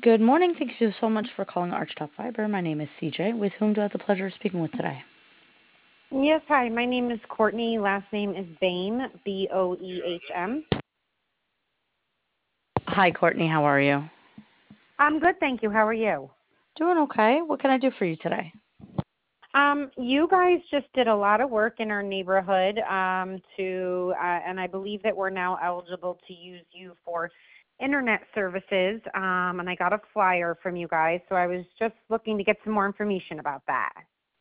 Good morning. Thank you so much for calling Archtop Fiber. My name is CJ. With whom do I have the pleasure of speaking with today? Yes, hi. My name is Courtney. Last name is Boehm, Boehm. Hi, Courtney. How are you? I'm good, thank you. How are you? Doing okay. What can I do for you today? You guys just did a lot of work in our neighborhood and I believe that we're now eligible to use you for internet services. And I got a flyer from you guys, so I was just looking to get some more information about that.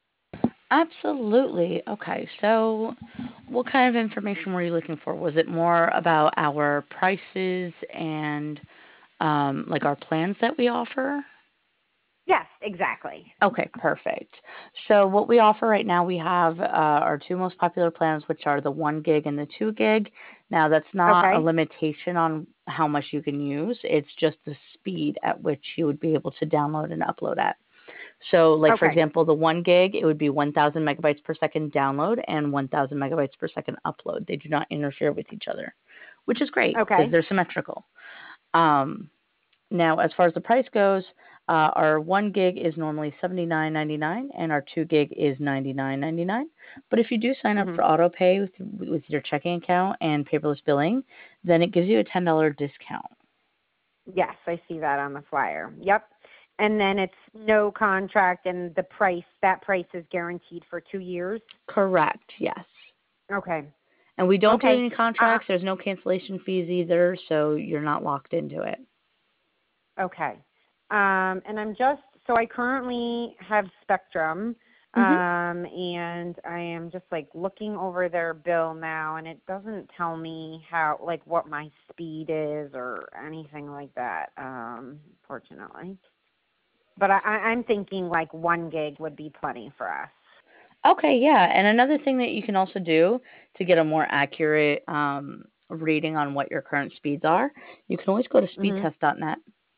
Absolutely. Okay. So, what kind of information were you looking for? Was it more about our prices and like our plans that we offer? Yes, exactly. Okay, perfect. So what we offer right now, we have our two most popular plans, which are the 1 gig and the 2 gig. Now, that's not a Okay. limitation on how much you can use. It's just the speed at which you would be able to download and upload at. So, like for Okay. example, the 1 gig, it would be 1,000 megabytes per second download and 1,000 megabytes per second upload. They do not interfere with each other, which is great because Okay. they're symmetrical. Um, Now, as far as the price goes, our 1 gig is normally $79.99 and our 2 gig is $99.99. But if you do sign up Mhm. for auto pay with your checking account and paperless billing, then it gives you a $10 discount. Yes, I see that on the flyer. Yep. And then it's no contract and that price is guaranteed for 2 years. Correct, yes. Okay. And we don't do Okay. any contracts. There's no cancellation fees either, so you're not locked into it. Okay. And so I currently have Spectrum, Hmm. and I am just like looking over their bill now, and it doesn't tell me like what my speed is or anything like that, fortunately. But I'm thinking like 1 gig would be plenty for us. Okay, yeah. And another thing that you can also do to get a more accurate reading on what your current speeds are, you can always go to Mhm. speedtest.net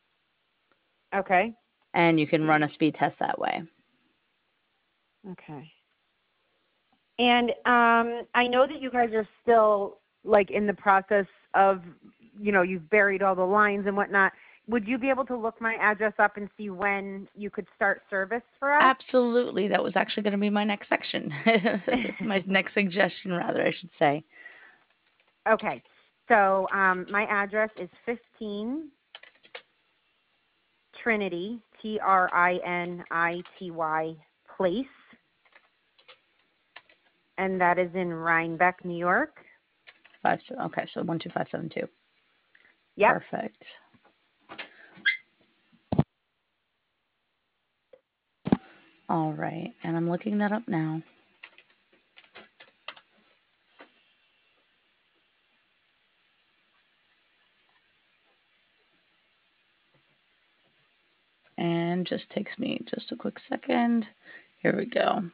Okay. and you can run a Speed. speed test that way. Okay. And I know that you guys are still like in the process of, you've buried all the lines and whatnot. Would you be able to look my address up and see when you could start service for us? Absolutely. That was actually going to be my next section. My next suggestion, rather, I should say. Okay. So my address is 15 Trinity, Trinity Place, and that is in Rhinebeck, New York. Okay, so 12572. Yep. Perfect. All right, and I'm looking that up now. And just takes me just a quick second. Here we go.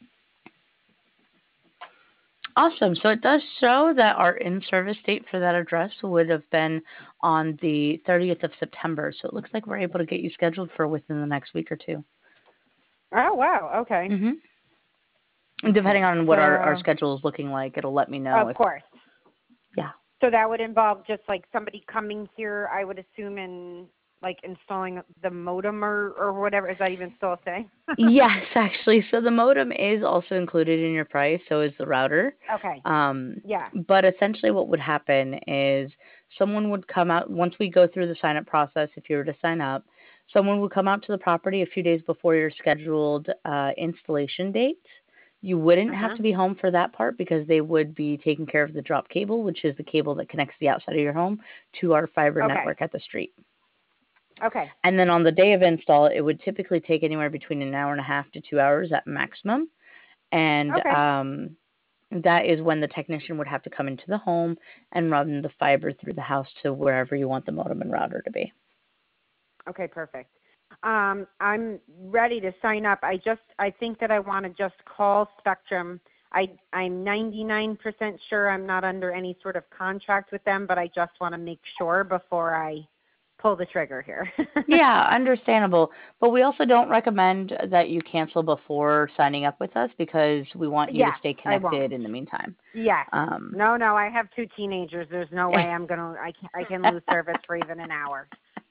Awesome. So it does show that our in-service date for that address would have been on the 30th of September. So it looks like we're able to get you scheduled for within the next week or two. Oh, wow. Okay. Hmm. Depending Okay. on what our So, schedule is looking like, it'll let me know of if, course. yeah. So that would involve just like somebody coming here, I would assume, and like installing the modem or whatever. Is that even still a thing? Yes, actually. So the modem is also included in your price, so is the router. Okay. Yeah. But essentially, what would happen is someone would come out once we go through the sign up process. If you were to sign up, someone would come out to the property a few days before your scheduled installation date. You wouldn't have Uh-huh. to be home for that part because they would be taking care of the drop cable, which is the cable that connects the outside of your home to our fiber Okay. network at the street. Okay. And then on the day of install, it would typically take anywhere between an hour and a half to 2 hours at maximum. And Okay. that is when the technician would have to come into the home and run the fiber through the house to wherever you want the modem and router to be. Okay, perfect. I'm ready to sign up. I think that I want to just call Spectrum. I'm 99% sure I'm not under any sort of contract with them, but I just want to make sure before I pull the trigger here. Yeah, understandable. But we also don't recommend that you cancel before signing up with us because we want you to Yes, stay I won't. connected in the meantime. Yes. Um, No, I have two teenagers. There's no way I can lose service for even an hour.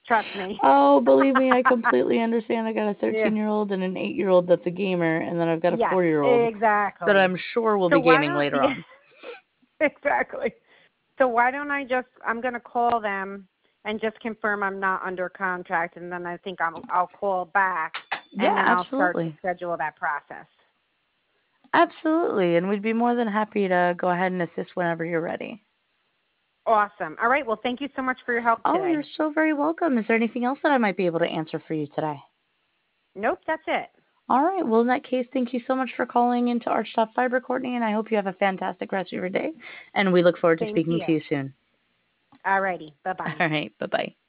Trust me. Oh, believe me, I completely understand. I got a Yeah. 13-year-old and an 8-year-old that's a gamer, and then I've got a Yes, 4-year-old that exactly. I'm sure will So be why gaming don't later yeah, on. exactly. So why don't I'm going to call them and just confirm I'm not under contract, and then I think I'll call back, and Yeah, then I'll start to absolutely. schedule that process. Absolutely, and we'd be more than happy to go ahead and assist whenever you're ready. Awesome. All right. Well, thank you so much for your help Oh, you're today. so very welcome. Is there anything else that I might be able to answer for you today? Nope, that's it. All right. Well, in that case, thank you so much for calling into Archtop Fiber, Courtney, and I hope you have a fantastic rest of your day. And we look forward to Same to speaking to you. you soon. All righty. All Bye-bye. right. Bye-bye.